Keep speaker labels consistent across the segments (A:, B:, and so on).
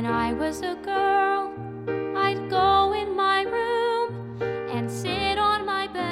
A: When I was a girl, I'd go in my room and sit on my bed.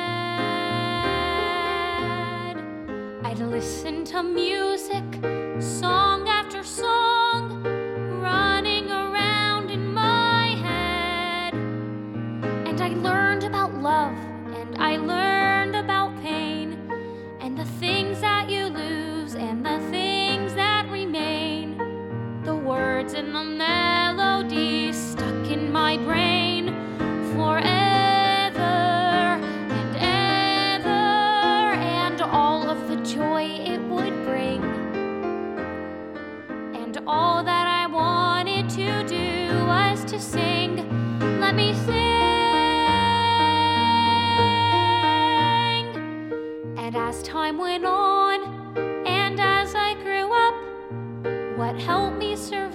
A: I'd listen to music, song after song, running around in my head. And I learned about love, and I learned about pain, and the things that you lose and the things that remain. The words and the melodies stuck in my brain forever and ever, and all of the joy it would bring. And all that I wanted to do was to sing. Let me sing. And as time went on, and as I grew up, what helped me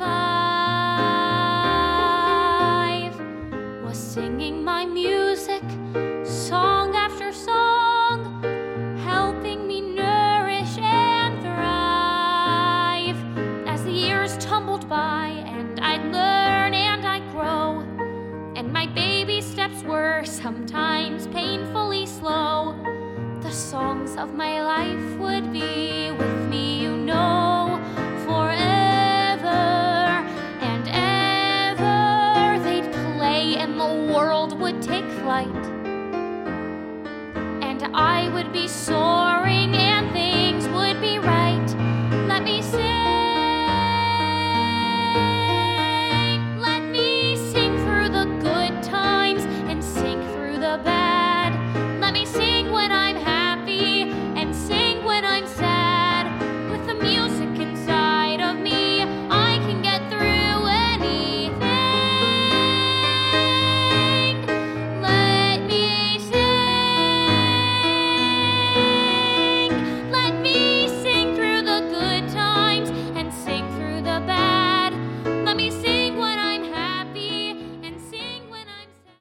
A: survive was singing my music, song after song, helping me nourish and thrive. As the years tumbled by, and I'd learn and I'd grow, and my baby steps were sometimes painfully slow, the songs of my life would be with me, you know, forever and ever. They'd play and the world would take flight, and I would be soaring